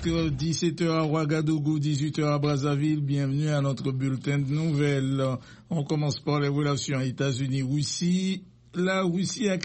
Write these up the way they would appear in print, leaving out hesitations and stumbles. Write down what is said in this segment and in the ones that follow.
presque 17h à Ouagadougou, 18h à Brazzaville. Bienvenue à notre bulletin de nouvelles. On commence par les relations États-Unis-Russie. La Russie a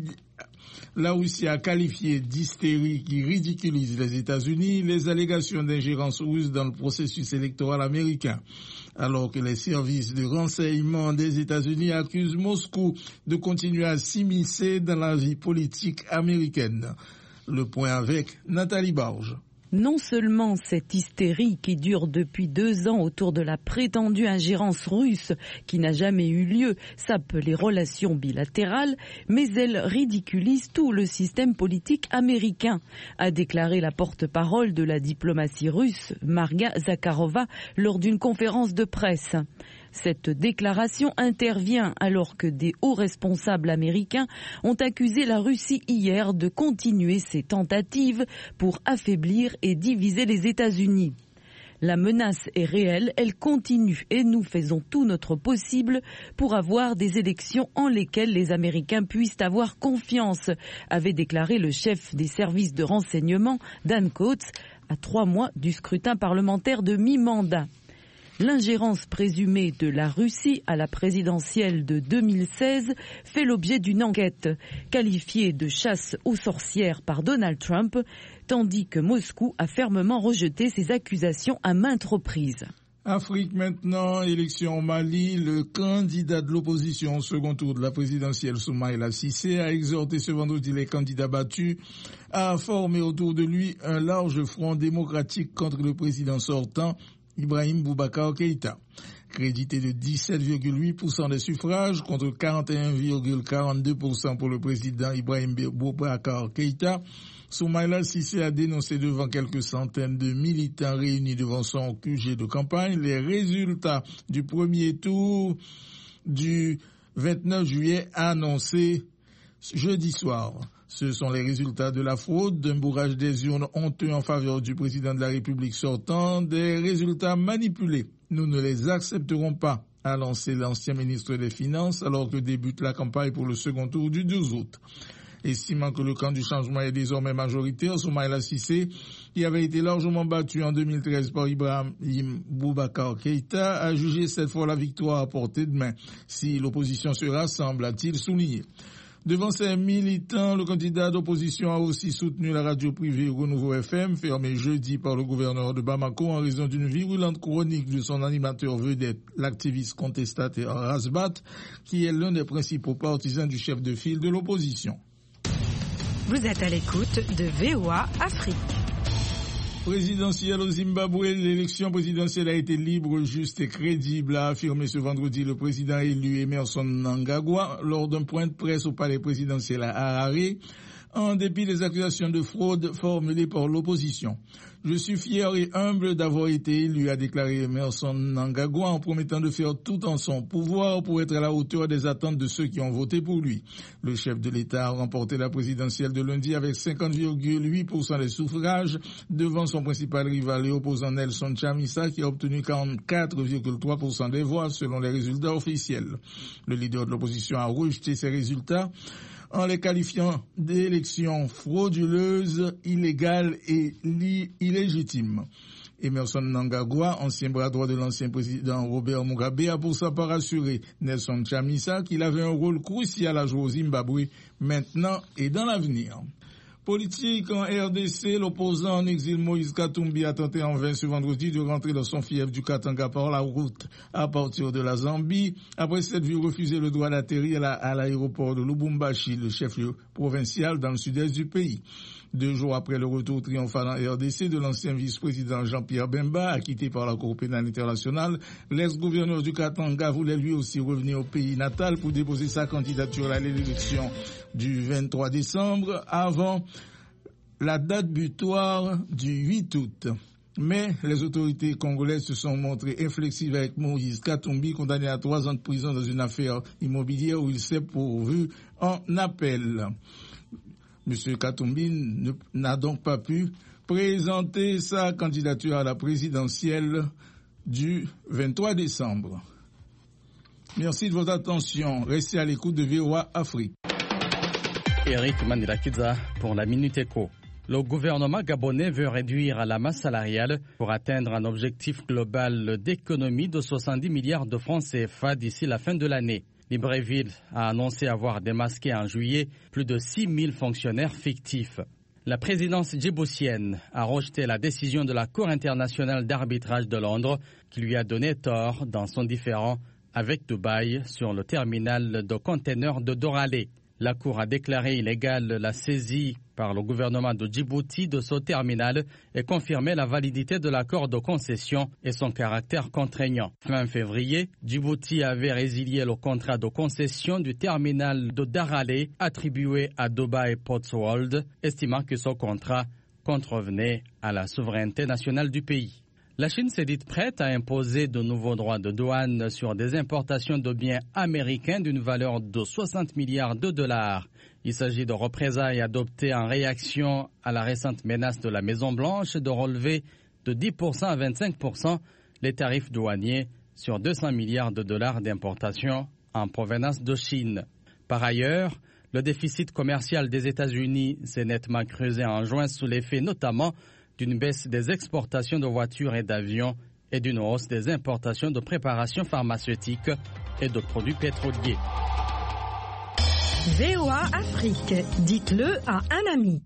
qualifié d'hystérie qui ridiculise les États-Unis les allégations d'ingérence russe dans le processus électoral américain. Alors que les services de renseignement des États-Unis accusent Moscou de continuer à s'immiscer dans la vie politique américaine. Le point avec Nathalie Barge. Non seulement cette hystérie qui dure depuis 2 ans autour de la prétendue ingérence russe qui n'a jamais eu lieu sape les relations bilatérales, mais elle ridiculise tout le système politique américain, a déclaré la porte-parole de la diplomatie russe, Marga Zakharova, lors d'une conférence de presse. Cette déclaration intervient alors que des hauts responsables américains ont accusé la Russie hier de continuer ses tentatives pour affaiblir et diviser les États-Unis. La menace est réelle, elle continue et nous faisons tout notre possible pour avoir des élections en lesquelles les Américains puissent avoir confiance, avait déclaré le chef des services de renseignement, Dan Coats, à 3 mois du scrutin parlementaire de mi-mandat. L'ingérence présumée de la Russie à la présidentielle de 2016 fait l'objet d'une enquête, qualifiée de chasse aux sorcières par Donald Trump, tandis que Moscou a fermement rejeté ces accusations à maintes reprises. Afrique maintenant, élection au Mali, le candidat de l'opposition au second tour de la présidentielle Soumaïla Cissé a exhorté ce vendredi les candidats battus à former autour de lui un large front démocratique contre le président sortant Ibrahim Boubacar Keïta. Crédité de 17,8% des suffrages contre 41,42% pour le président Ibrahim Boubacar Keïta, Soumaïla Cissé a dénoncé devant quelques centaines de militants réunis devant son QG de campagne les résultats du premier tour du 29 juillet annoncés jeudi soir. Ce sont les résultats de la fraude, d'un bourrage des urnes honteux en faveur du président de la République sortant, des résultats manipulés. Nous ne les accepterons pas, a lancé l'ancien ministre des Finances alors que débute la campagne pour le second tour du 12 août. Estimant que le camp du changement est désormais majoritaire, Soumaïla Cissé, qui avait été largement battu en 2013 par Ibrahim Boubacar Keïta, a jugé cette fois la victoire à portée de main. Si l'opposition se rassemble, a-t-il souligné. Devant ses militants, le candidat d'opposition a aussi soutenu la radio privée Renouveau FM, fermée jeudi par le gouverneur de Bamako en raison d'une virulente chronique de son animateur vedette, l'activiste contestataire Rasbat, qui est l'un des principaux partisans du chef de file de l'opposition. Vous êtes à l'écoute de VOA Afrique. Présidentielle au Zimbabwe, l'élection présidentielle a été libre, juste et crédible, a affirmé ce vendredi le président élu Emmerson Mnangagwa lors d'un point de presse au palais présidentiel à Harare, en dépit des accusations de fraude formulées par l'opposition. Je suis fier et humble d'avoir été élu, a déclaré Emmerson Mnangagwa en promettant de faire tout en son pouvoir pour être à la hauteur des attentes de ceux qui ont voté pour lui. Le chef de l'État a remporté la présidentielle de lundi avec 50,8% des suffrages devant son principal rival et opposant Nelson Chamisa qui a obtenu 44,3% des voix selon les résultats officiels. Le leader de l'opposition a rejeté ces résultats en les qualifiant d'élections frauduleuses, illégales et illégitimes. Emmerson Mnangagwa, ancien bras droit de l'ancien président Robert Mugabe, a pour sa part assuré Nelson Chamisa qu'il avait un rôle crucial à jouer au Zimbabwe maintenant et dans l'avenir. Politique en RDC, l'opposant en exil Moïse Katumbi a tenté en vain ce vendredi de rentrer dans son fief du Katanga par la route à partir de la Zambie, après s'être vu refuser le droit d'atterrir à l'aéroport de Lubumbashi, le chef-lieu provincial dans le sud-est du pays. 2 jours après le retour triomphal en RDC de l'ancien vice-président Jean-Pierre Bemba, acquitté par la Cour pénale internationale, l'ex-gouverneur du Katanga voulait lui aussi revenir au pays natal pour déposer sa candidature à l'élection du 23 décembre avant la date butoir du 8 août. Mais les autorités congolaises se sont montrées inflexibles avec Moïse Katumbi, condamné à 3 ans de prison dans une affaire immobilière où il s'est pourvu en appel. M. Katumbi n'a donc pas pu présenter sa candidature à la présidentielle du 23 décembre. Merci de votre attention. Restez à l'écoute de VOA Afrique. Eric Manilakiza pour la Minute Éco. Le gouvernement gabonais veut réduire la masse salariale pour atteindre un objectif global d'économie de 70 milliards de francs CFA d'ici la fin de l'année. Libreville a annoncé avoir démasqué en juillet plus de 6 000 fonctionnaires fictifs. La présidence djiboutienne a rejeté la décision de la Cour internationale d'arbitrage de Londres qui lui a donné tort dans son différend avec Dubaï sur le terminal de conteneurs de Doralé. La Cour a déclaré illégale la saisie par le gouvernement de Djibouti de ce terminal et confirmé la validité de l'accord de concession et son caractère contraignant. Fin février, Djibouti avait résilié le contrat de concession du terminal de Daralé attribué à Dubai Ports World, estimant que ce contrat contrevenait à la souveraineté nationale du pays. La Chine s'est dite prête à imposer de nouveaux droits de douane sur des importations de biens américains d'une valeur de 60 milliards de dollars. Il s'agit de représailles adoptées en réaction à la récente menace de la Maison-Blanche de relever de 10% à 25% les tarifs douaniers sur 200 milliards de dollars d'importations en provenance de Chine. Par ailleurs, le déficit commercial des États-Unis s'est nettement creusé en juin sous l'effet notamment d'une baisse des exportations de voitures et d'avions et d'une hausse des importations de préparations pharmaceutiques et de produits pétroliers. VOA Afrique, dites-le à un ami.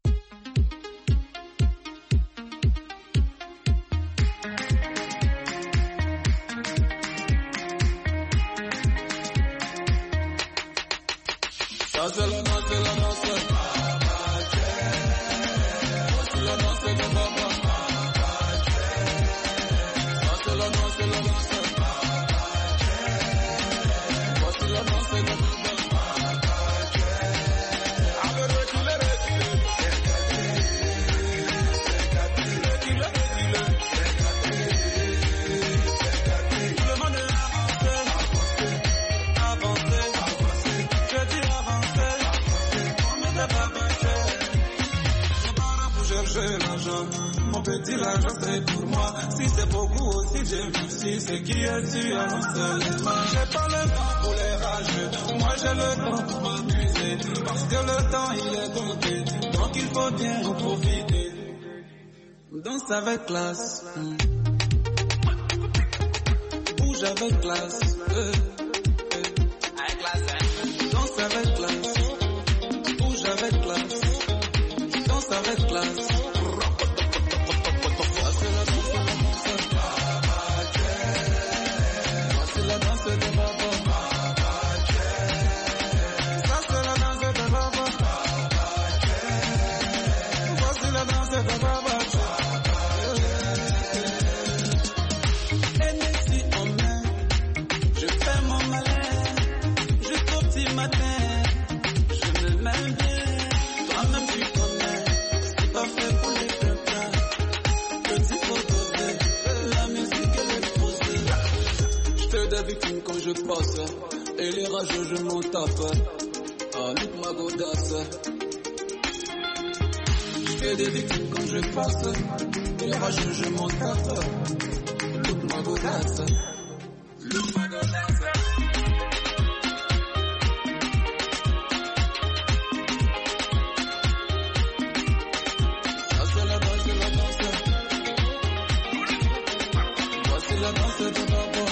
Mon petit l'argent c'est pour moi. Si c'est beaucoup aussi j'ai vu. Si c'est qui est-tu avance les mains. J'ai pas le temps pour les rageux. Moi j'ai le temps pour m'amuser. Parce que le temps il est compté. Donc il faut bien en profiter. Danse avec classe. Bouge avec classe. Danse avec classe. Bouge avec classe. Danse avec classe. Quand je passe, et les rageux je m'en tape. Ah, look ma godasse. Je fais des victimes quand je passe, et les rageux je m'en tape. Look ma godasse. Look ma godasse. Ça c'est la danse de la danse. Voici la danse de Baba.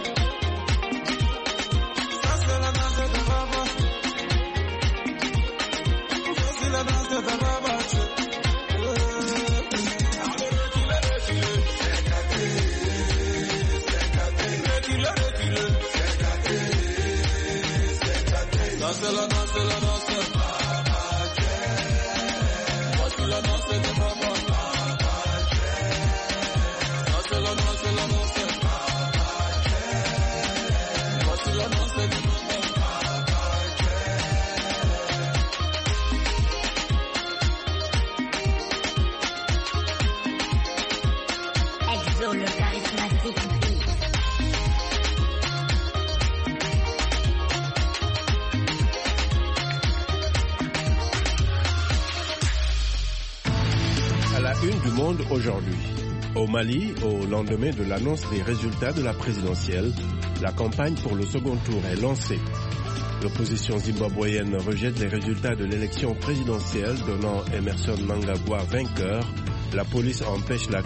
Aujourd'hui. Au Mali, au lendemain de l'annonce des résultats de la présidentielle, la campagne pour le second tour est lancée. L'opposition zimbabwéenne rejette les résultats de l'élection présidentielle donnant Emmerson Mnangagwa vainqueur. La police empêche la